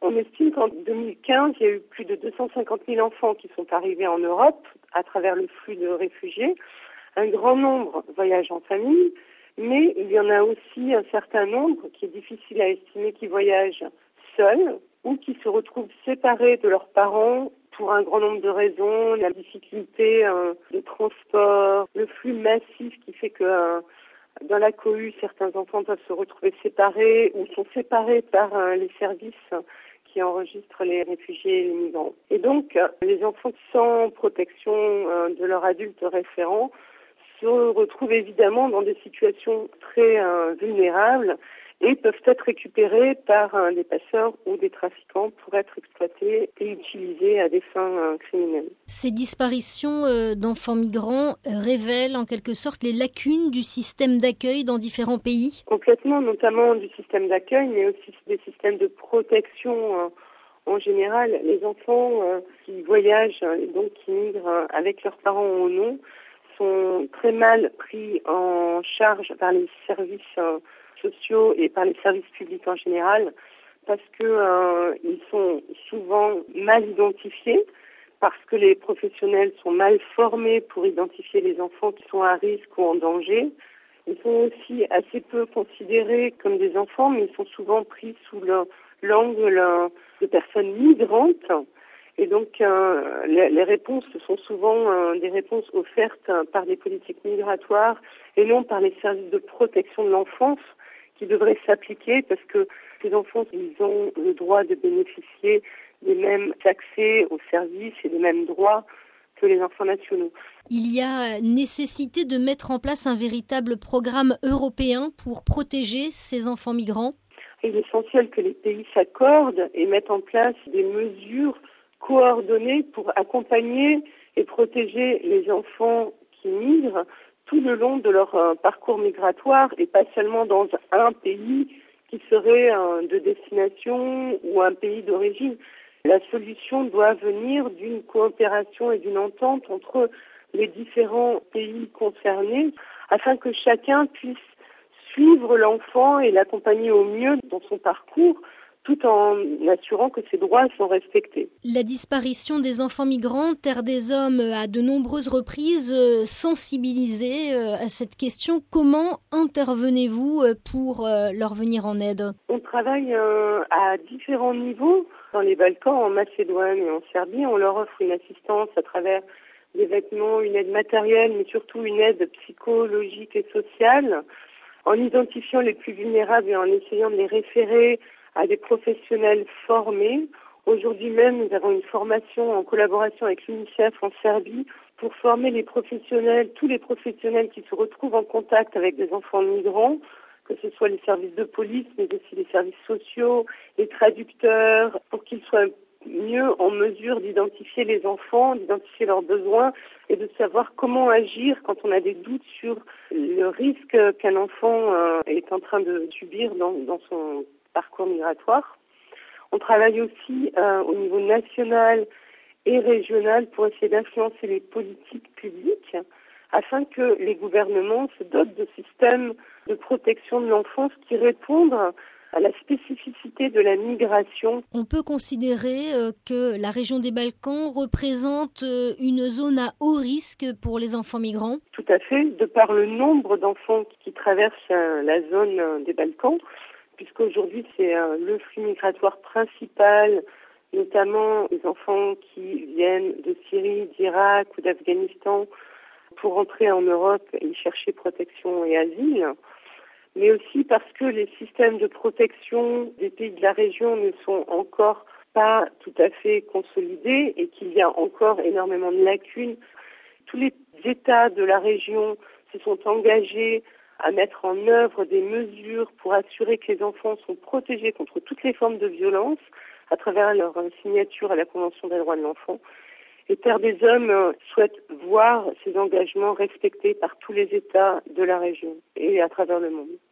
On estime qu'en 2015, il y a eu plus de 250 000 enfants qui sont arrivés en Europe à travers le flux de réfugiés. Un grand nombre voyagent en famille, mais il y en a aussi un certain nombre qui est difficile à estimer qui voyagent seuls ou qui se retrouvent séparés de leurs parents pour un grand nombre de raisons, la difficulté de transport, le flux massif qui fait que dans la cohue, certains enfants peuvent se retrouver séparés ou sont séparés par les services qui enregistrent les réfugiés et les migrants. Et donc, les enfants sans protection de leur adulte référent se retrouvent évidemment dans des situations très vulnérables et peuvent être récupérés par des passeurs ou des trafiquants pour être exploités et utilisés à des fins criminelles. Ces disparitions d'enfants migrants révèlent en quelque sorte les lacunes du système d'accueil dans différents pays. Complètement, notamment du système d'accueil, mais aussi des systèmes de protection en général. Les enfants qui voyagent et donc qui migrent avec leurs parents ou non sont très mal pris en charge par les services sociaux et par les services publics en général parce que ils sont souvent mal identifiés, parce que les professionnels sont mal formés pour identifier les enfants qui sont à risque ou en danger. Ils sont aussi assez peu considérés comme des enfants, mais ils sont souvent pris sous l'angle de personnes migrantes. Et donc, les réponses sont souvent des réponses offertes par des politiques migratoires et non par les services de protection de l'enfance qui devraient s'appliquer parce que ces enfants, ils ont le droit de bénéficier des mêmes accès aux services et des mêmes droits que les enfants nationaux. Il y a nécessité de mettre en place un véritable programme européen pour protéger ces enfants migrants. Il est essentiel que les pays s'accordent et mettent en place des mesures coordonnées pour accompagner et protéger les enfants qui migrent tout le long de leur parcours migratoire et pas seulement dans un pays qui serait de destination ou un pays d'origine. La solution doit venir d'une coopération et d'une entente entre les différents pays concernés afin que chacun puisse suivre l'enfant et l'accompagner au mieux dans son parcours tout en assurant que ses droits sont respectés. La disparition des enfants migrants, Terre des Hommes a de nombreuses reprises sensibilisé à cette question. Comment intervenez-vous pour leur venir en aide ? On travaille à différents niveaux. Dans les Balkans, en Macédoine et en Serbie, on leur offre une assistance à travers des vêtements, une aide matérielle, mais surtout une aide psychologique et sociale, en identifiant les plus vulnérables et en essayant de les référer à des professionnels formés. Aujourd'hui même, nous avons une formation en collaboration avec l'UNICEF en Serbie pour former les professionnels, tous les professionnels qui se retrouvent en contact avec des enfants migrants, que ce soit les services de police, mais aussi les services sociaux, les traducteurs, pour qu'ils soient mieux en mesure d'identifier les enfants, d'identifier leurs besoins et de savoir comment agir quand on a des doutes sur le risque qu'un enfant est en train de subir dans son parcours migratoire. On travaille aussi au niveau national et régional pour essayer d'influencer les politiques publiques afin que les gouvernements se dotent de systèmes de protection de l'enfance qui répondent à la spécificité de la migration. On peut considérer que la région des Balkans représente une zone à haut risque pour les enfants migrants. Tout à fait, de par le nombre d'enfants qui traversent la zone des Balkans, puisqu'aujourd'hui c'est le flux migratoire principal, notamment les enfants qui viennent de Syrie, d'Irak ou d'Afghanistan pour entrer en Europe et y chercher protection et asile, mais aussi parce que les systèmes de protection des pays de la région ne sont encore pas tout à fait consolidés et qu'il y a encore énormément de lacunes. Tous les États de la région se sont engagés à mettre en œuvre des mesures pour assurer que les enfants sont protégés contre toutes les formes de violence à travers leur signature à la Convention des droits de l'enfant. Et Terre des Hommes souhaite voir ces engagements respectés par tous les États de la région et à travers le monde.